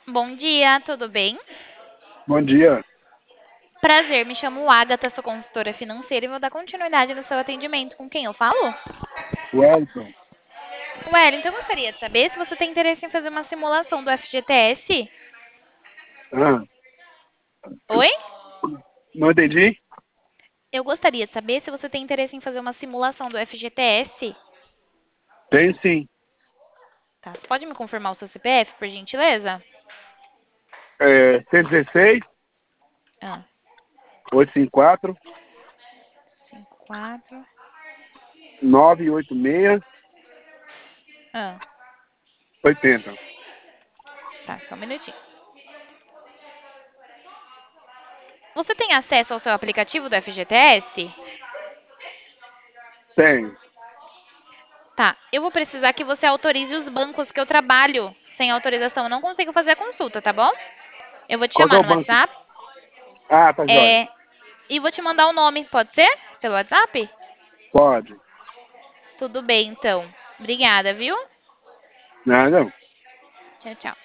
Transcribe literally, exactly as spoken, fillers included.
Bom dia, tudo bem? Bom dia, Prazer, me chamo Agatha, sou consultora financeira e vou dar continuidade no seu atendimento. Com quem eu falo? Wellington. Wellington, eu gostaria de saber se você tem interesse em fazer uma simulação do F G T S. Ah, Oi? não entendi? Eu gostaria de saber se você tem interesse em fazer uma simulação do F G T S. Tem sim. Tá, você pode me confirmar o seu C P F, por gentileza? É, cento e dezesseis, Ah, oitocentos e cinquenta e quatro, cinco quatro. novecentos e oitenta e seis, Ah, oitenta. tá, só um minutinho. Você tem acesso ao seu aplicativo do F G T S? Tem. Tá, eu vou precisar que você autorize os bancos que eu trabalho. Sem autorização, eu não consigo fazer a consulta, tá bom? Eu vou te Qual que é chamar o no banco? WhatsApp, Ah, tá jóia. é, e vou te mandar o nome, pode ser? Pelo WhatsApp? Pode. Tudo bem, então. Obrigada, viu? Não, não. Tchau, tchau.